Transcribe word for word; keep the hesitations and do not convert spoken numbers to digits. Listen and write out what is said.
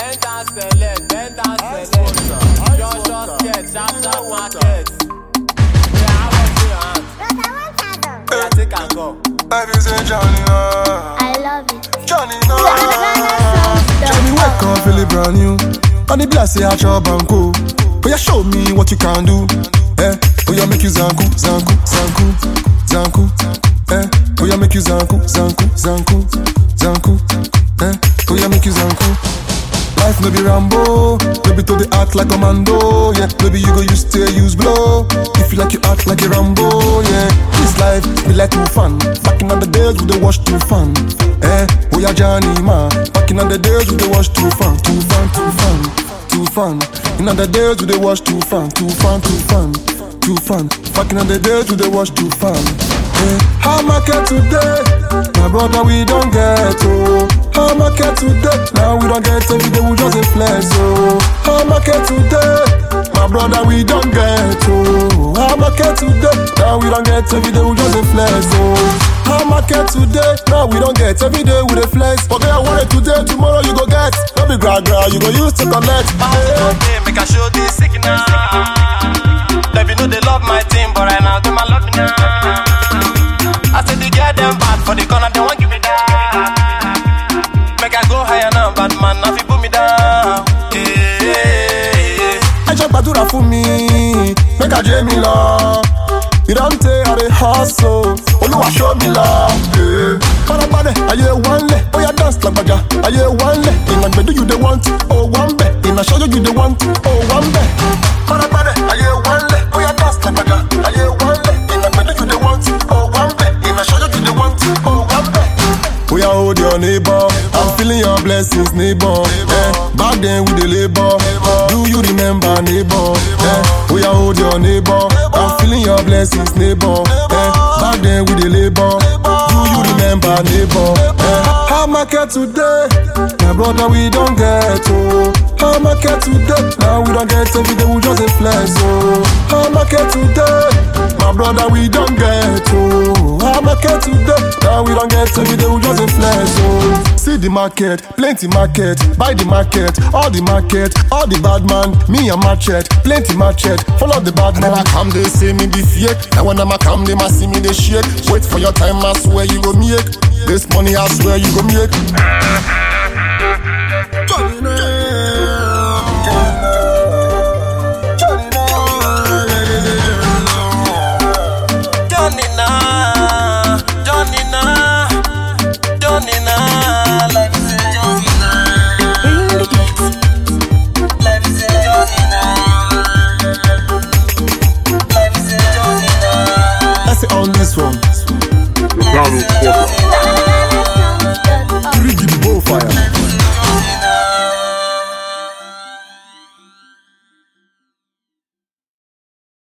bend and select, bend and select. Just just get, sharp sharp market. Yeah, I want your hand. Yeah, take and go. Life is a journey now. I love it. Johnny now. Johnny wake up feeling brand new. And the blast say I chop and go. Oh yeah, show me what you can do. Eh? Oh yeah, make you zanku, zanku, zanku, zanku. Eh? Oh yeah, make you zanku, zanku, zanku, zanku. Eh? Oh yeah, make you zanku. Life no be Rambo, maybe to the act like a Commando, yeah. Maybe you go use stay, use blow. If you like, you act like a Rambo, yeah. This life be like too fun. Back in the days we dey watch too fun, eh? Oh yeah, Johnny ma. Back in the days we dey watch too fun, too fun, too fun, too fun. In the days we dey watch too fun, too fun, too fun, too fun. Back in the days we dey watch too fun. Eh? How market today? My brother we don't get oh. How market today? Now we don't get every day we just a flex oh. How market today? My brother we don't get oh. How market today? Now we don't get every day we just a flex oh. How market today? Now we don't get every day with a flex. Okay, I want it today, tomorrow you go get. Don't be gra gra, you go use to connect. Okay, make I show this signal. Let me know they love my team, but right now they my love me now. I said they get them bad for the corner, they won't give me that. Make I go higher now, bad man, now if you put me down. Yeah. I just badura for me, make I dream me love. You don't take how they hustle, Oluwa show me love. Yeah. Parabade, are you one leg? Oh yeah, dance like baja. Are you one leg? In a bed you the want, oh one bed. In a show you the want, oh one bed. Parabade, are you one leg? Oh yeah, dance like baja. Are you one leg? In a bed you the want, oh one bed. In a show you the want, oh one bed. Oh yeah, hold your neighbor. I'm feeling your blessings, neighbor. Eh, back then with the labor. Do you remember, neighbor? Eh, oh yeah, hold your neighbor. I'm feeling your blessings, neighbor. Eh, back then with the labor. Do you remember, neighbor? Eh, how market today? My brother, we don't get oh. How market today? Now we don't get every day, we just a flex oh. How market today? My brother, we don't get oh. How market today? Now we don't get every day, we just a flex oh. See the market, plenty market. Buy the market, all the market, all the bad man. Me and market, plenty market. Follow the bad man. When I come, they say me be fake. And when I come, they must see me they shake. Wait for your time, I swear you go make. This money, I swear you go make. Johnny now, Johnny now, Johnny now, Johnny now, life is a Johnny now, life is a Johnny now, life is a Johnny now. That's it on this one. The Battle Quarter.